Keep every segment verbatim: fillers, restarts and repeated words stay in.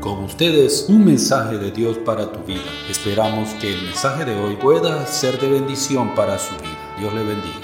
Con ustedes, un mensaje de Dios para tu vida. Esperamos que el mensaje de hoy pueda ser de bendición para su vida. Dios le bendiga.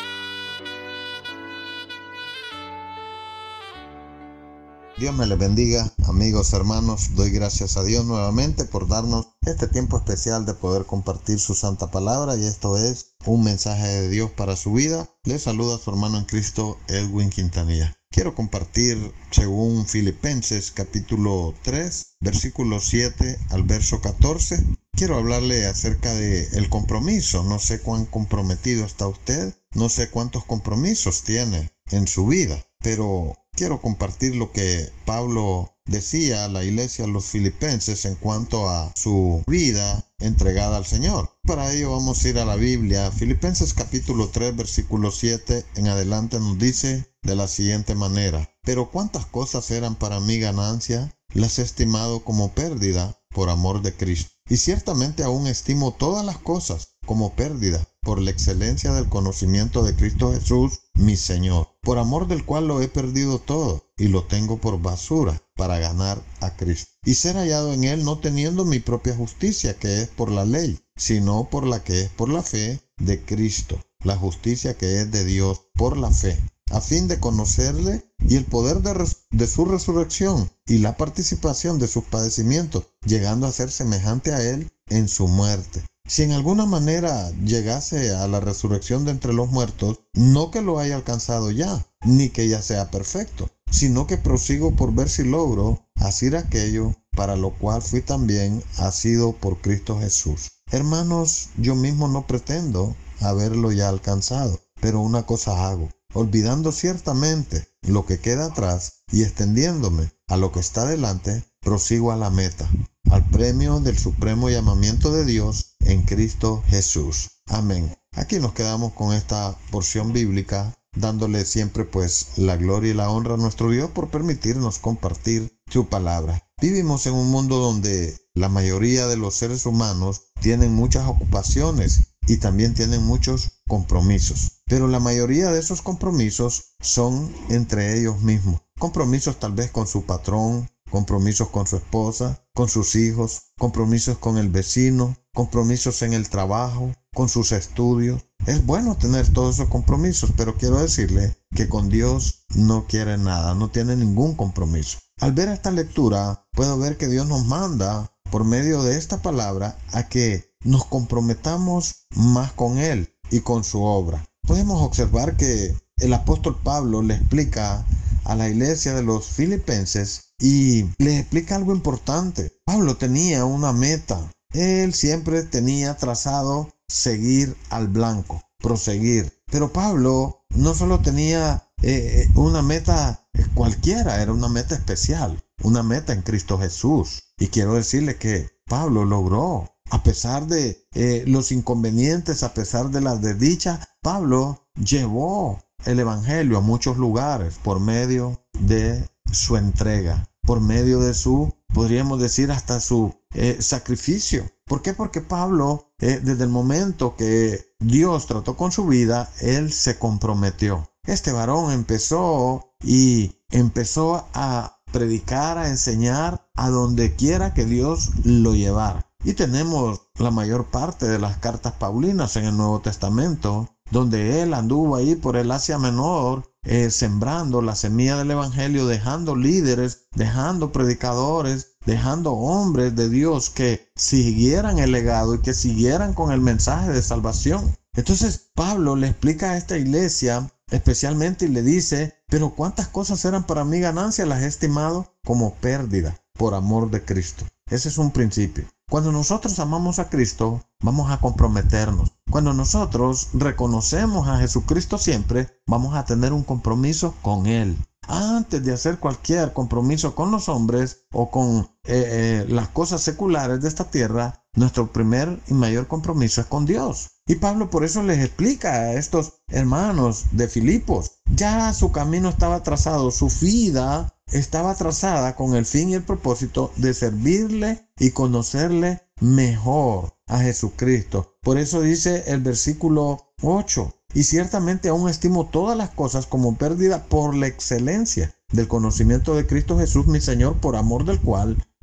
Dios me les bendiga, amigos, hermanos. Doy gracias a Dios nuevamente por darnos este tiempo especial de poder compartir su santa palabra, y esto es un mensaje de Dios para su vida. Les saluda a su hermano en Cristo, Edwin Quintanilla. Quiero compartir según Filipenses capítulo tres, versículo siete al verso catorce. Quiero hablarle acerca de el compromiso. No sé cuán comprometido está usted, no sé cuántos compromisos tiene en su vida, pero quiero compartir lo que Pablo decía a la iglesia de los filipenses en cuanto a su vida entregada al Señor. Para ello vamos a ir a la Biblia. Filipenses capítulo tres, versículo siete en adelante nos dice de la siguiente manera: pero cuántas cosas eran para mí ganancia, las he estimado como pérdida por amor de Cristo. Y ciertamente aún estimo todas las cosas como pérdida por la excelencia del conocimiento de Cristo Jesús, mi Señor, por amor del cual lo he perdido todo y lo tengo por basura para ganar a Cristo y ser hallado en él, no teniendo mi propia justicia que es por la ley, sino por la que es por la fe de Cristo, la justicia que es de Dios por la fe, a fin de conocerle y el poder de, res- de su resurrección y la participación de sus padecimientos, llegando a ser semejante a él en su muerte. Si en alguna manera llegase a la resurrección de entre los muertos, no que lo haya alcanzado ya, ni que ya sea perfecto, sino que prosigo por ver si logro hacer aquello para lo cual fui también asido por Cristo Jesús. Hermanos, yo mismo no pretendo haberlo ya alcanzado, pero una cosa hago, olvidando ciertamente lo que queda atrás y extendiéndome a lo que está delante, prosigo a la meta, al premio del supremo llamamiento de Dios en Cristo Jesús. Amén. Aquí nos quedamos con esta porción bíblica, dándole siempre pues la gloria y la honra a nuestro Dios por permitirnos compartir su palabra. Vivimos en un mundo donde la mayoría de los seres humanos tienen muchas ocupaciones y también tienen muchos compromisos, pero la mayoría de esos compromisos son entre ellos mismos. Compromisos tal vez con su patrón, compromisos con su esposa, con sus hijos, compromisos con el vecino, compromisos en el trabajo, con sus estudios. Es bueno tener todos esos compromisos, pero quiero decirle que con Dios no quiere nada, no tiene ningún compromiso. Al ver esta lectura, puedo ver que Dios nos manda, por medio de esta palabra, a que nos comprometamos más con Él y con su obra. Podemos observar que el apóstol Pablo le explica a la iglesia de los filipenses y les explica algo importante. Pablo tenía una meta. Él siempre tenía trazado seguir al blanco, proseguir. Pero Pablo no solo tenía eh, una meta cualquiera, era una meta especial, una meta en Cristo Jesús. Y quiero decirle que Pablo logró, a pesar de eh, los inconvenientes, a pesar de las desdichas, Pablo llevó el evangelio a muchos lugares por medio de su entrega, por medio de su, podríamos decir, hasta su eh, sacrificio. ¿Por qué? Porque Pablo, eh, desde el momento que Dios trató con su vida, él se comprometió. Este varón empezó y empezó a predicar, a enseñar a donde quiera que Dios lo llevara. Y tenemos la mayor parte de las cartas paulinas en el Nuevo Testamento, donde él anduvo ahí por el Asia Menor, eh, sembrando la semilla del evangelio, dejando líderes, dejando predicadores, dejando hombres de Dios que siguieran el legado y que siguieran con el mensaje de salvación. Entonces Pablo le explica a esta iglesia especialmente y le dice: pero cuántas cosas eran para mí ganancia, las he estimado como pérdida por amor de Cristo. Ese es un principio. Cuando nosotros amamos a Cristo, vamos a comprometernos. Cuando nosotros reconocemos a Jesucristo siempre, vamos a tener un compromiso con Él. Antes de hacer cualquier compromiso con los hombres o con eh, eh, las cosas seculares de esta tierra, nuestro primer y mayor compromiso es con Dios. Y Pablo por eso les explica a estos hermanos de Filipos, ya su camino estaba trazado, su vida estaba trazada con el fin y el propósito de servirle y conocerle mejor a Jesucristo. Por eso dice el versículo ocho: y ciertamente aún estimo todas las cosas como pérdida por la excelencia del conocimiento de Cristo Jesús, mi Señor, por amor del cual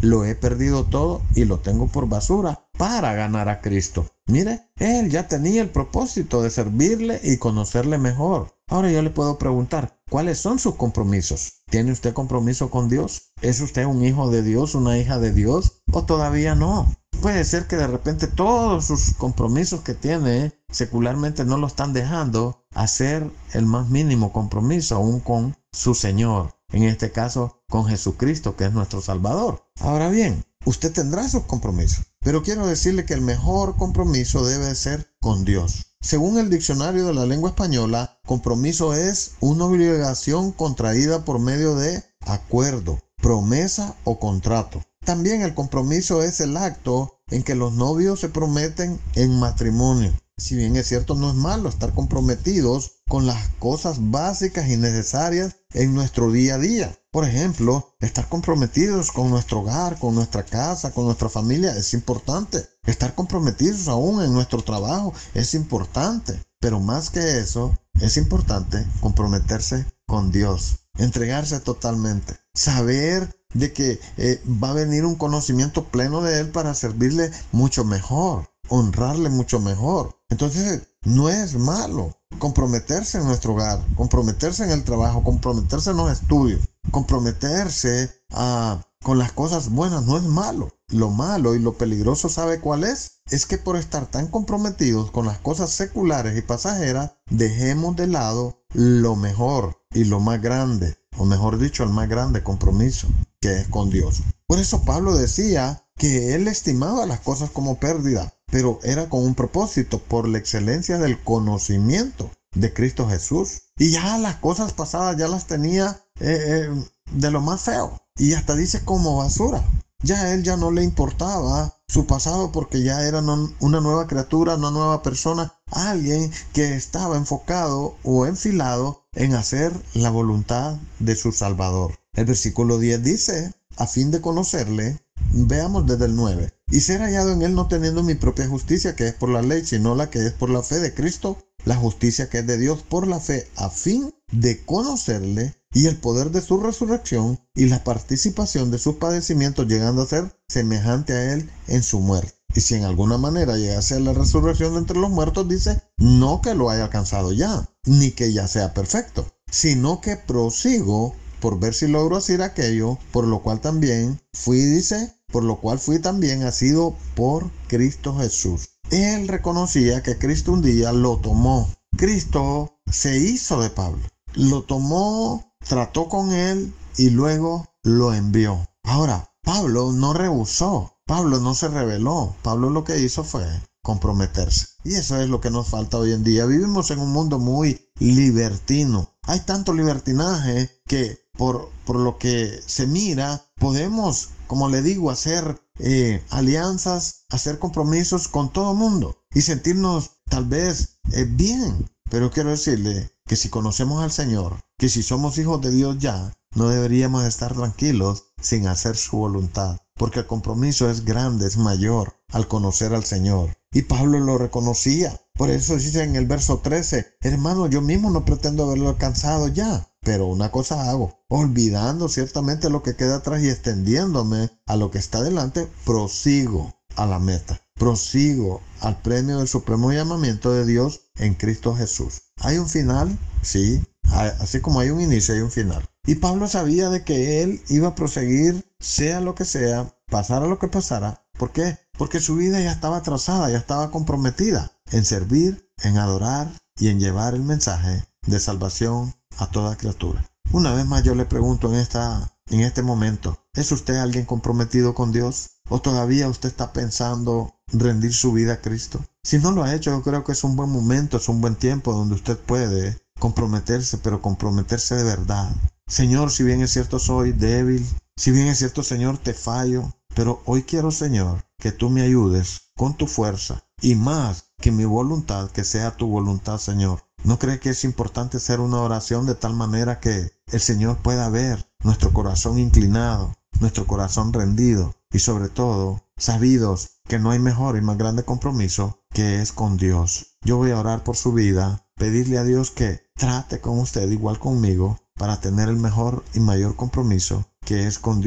lo he perdido todo y lo tengo por basura para ganar a Cristo. Mire, él ya tenía el propósito de servirle y conocerle mejor. Ahora yo le puedo preguntar, ¿cuáles son sus compromisos? ¿Tiene usted compromiso con Dios? ¿Es usted un hijo de Dios, una hija de Dios? ¿O todavía no? Puede ser que de repente todos sus compromisos que tiene secularmente no lo están dejando hacer el más mínimo compromiso aún con su Señor. En este caso, con Jesucristo, que es nuestro Salvador. Ahora bien, usted tendrá sus compromisos, pero quiero decirle que el mejor compromiso debe ser con Dios. Según el diccionario de la lengua española, compromiso es una obligación contraída por medio de acuerdo, promesa o contrato. También el compromiso es el acto en que los novios se prometen en matrimonio. Si bien es cierto, no es malo estar comprometidos con las cosas básicas y necesarias en nuestro día a día. Por ejemplo, estar comprometidos con nuestro hogar, con nuestra casa, con nuestra familia es importante. Estar comprometidos aún en nuestro trabajo es importante. Pero más que eso, es importante comprometerse con Dios. Entregarse totalmente. Saber de que eh, va a venir un conocimiento pleno de Él para servirle mucho mejor. Honrarle mucho mejor. Entonces, no es malo comprometerse en nuestro hogar, comprometerse en el trabajo, comprometerse en los estudios, comprometerse a, con las cosas buenas, no es malo. Lo malo y lo peligroso, ¿sabe cuál es? Es que por estar tan comprometidos con las cosas seculares y pasajeras, dejemos de lado lo mejor y lo más grande, o mejor dicho, el más grande compromiso, que es con Dios. Por eso Pablo decía que él estimaba las cosas como pérdida, pero era con un propósito, por la excelencia del conocimiento de Cristo Jesús. Y ya las cosas pasadas ya las tenía eh, eh, de lo más feo. Y hasta dice como basura. Ya a él ya no le importaba su pasado porque ya era una nueva criatura, una nueva persona, alguien que estaba enfocado o enfilado en hacer la voluntad de su Salvador. El versículo diez dice, a fin de conocerle, veamos desde el nueve, y ser hallado en él no teniendo mi propia justicia que es por la ley, sino la que es por la fe de Cristo, la justicia que es de Dios por la fe, a fin de conocerle y el poder de su resurrección y la participación de sus padecimientos, llegando a ser semejante a él en su muerte. Y si en alguna manera llegase a la resurrección de entre los muertos, dice, no que lo haya alcanzado ya, ni que ya sea perfecto, sino que prosigo por ver si logro hacer aquello, por lo cual también fui, dice, por lo cual fui también asido por Cristo Jesús. Él reconocía que Cristo un día lo tomó. Cristo se hizo de Pablo. Lo tomó, trató con él y luego lo envió. Ahora, Pablo no rehusó. Pablo no se rebeló. Pablo lo que hizo fue comprometerse. Y eso es lo que nos falta hoy en día. Vivimos en un mundo muy libertino. Hay tanto libertinaje que por, por lo que se mira, podemos, como le digo, hacer eh, alianzas, hacer compromisos con todo mundo y sentirnos tal vez eh, bien. Pero quiero decirle que si conocemos al Señor, que si somos hijos de Dios ya, no deberíamos estar tranquilos sin hacer su voluntad. Porque el compromiso es grande, es mayor al conocer al Señor. Y Pablo lo reconocía. Por eso dice en el verso trece, hermano, yo mismo no pretendo haberlo alcanzado ya. Pero una cosa hago, olvidando ciertamente lo que queda atrás y extendiéndome a lo que está delante, prosigo a la meta. Prosigo al premio del supremo llamamiento de Dios en Cristo Jesús. ¿Hay un final? Sí. Así como hay un inicio, hay un final. Y Pablo sabía de que él iba a proseguir, sea lo que sea, pasara lo que pasara. ¿Por qué? Porque su vida ya estaba trazada, ya estaba comprometida en servir, en adorar y en llevar el mensaje de salvación a toda criatura. Una vez más yo le pregunto en, esta, en este momento, ¿es usted alguien comprometido con Dios? ¿O todavía usted está pensando rendir su vida a Cristo? Si no lo ha hecho, yo creo que es un buen momento, es un buen tiempo donde usted puede comprometerse, pero comprometerse de verdad. Señor, si bien es cierto soy débil, si bien es cierto, Señor, te fallo, pero hoy quiero, Señor, que tú me ayudes con tu fuerza y más que mi voluntad, que sea tu voluntad, Señor. ¿No cree que es importante hacer una oración de tal manera que el Señor pueda ver nuestro corazón inclinado, nuestro corazón rendido y sobre todo sabidos que no hay mejor y más grande compromiso que es con Dios? Yo voy a orar por su vida, pedirle a Dios que trate con usted igual conmigo para tener el mejor y mayor compromiso que es con Dios.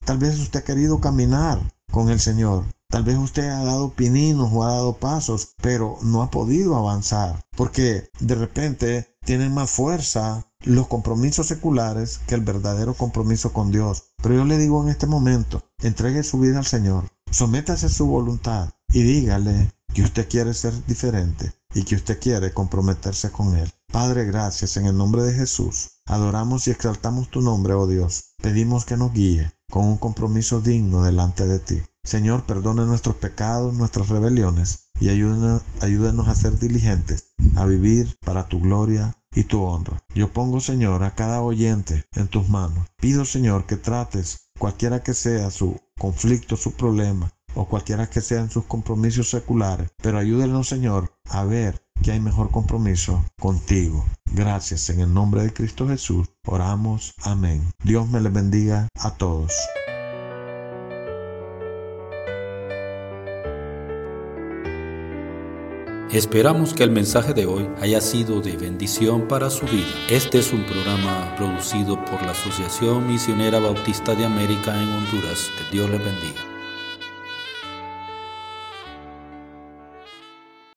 Tal vez usted ha querido caminar con el Señor. Tal vez usted ha dado pininos o ha dado pasos, pero no ha podido avanzar, porque de repente tienen más fuerza los compromisos seculares que el verdadero compromiso con Dios. Pero yo le digo en este momento, entregue su vida al Señor, sométase a su voluntad y dígale que usted quiere ser diferente y que usted quiere comprometerse con Él. Padre, gracias en el nombre de Jesús. Adoramos y exaltamos tu nombre, oh Dios. Pedimos que nos guíe con un compromiso digno delante de ti. Señor, perdone nuestros pecados, nuestras rebeliones y ayúdenos, ayúdenos a ser diligentes, a vivir para tu gloria y tu honra. Yo pongo, Señor, a cada oyente en tus manos. Pido, Señor, que trates cualquiera que sea su conflicto, su problema, o cualquiera que sean sus compromisos seculares, pero ayúdenos, Señor, a ver que hay mejor compromiso contigo. Gracias, en el nombre de Cristo Jesús, oramos. Amén. Dios me les bendiga a todos. Esperamos que el mensaje de hoy haya sido de bendición para su vida. Este es un programa producido por la Asociación Misionera Bautista de América en Honduras. Que Dios les bendiga.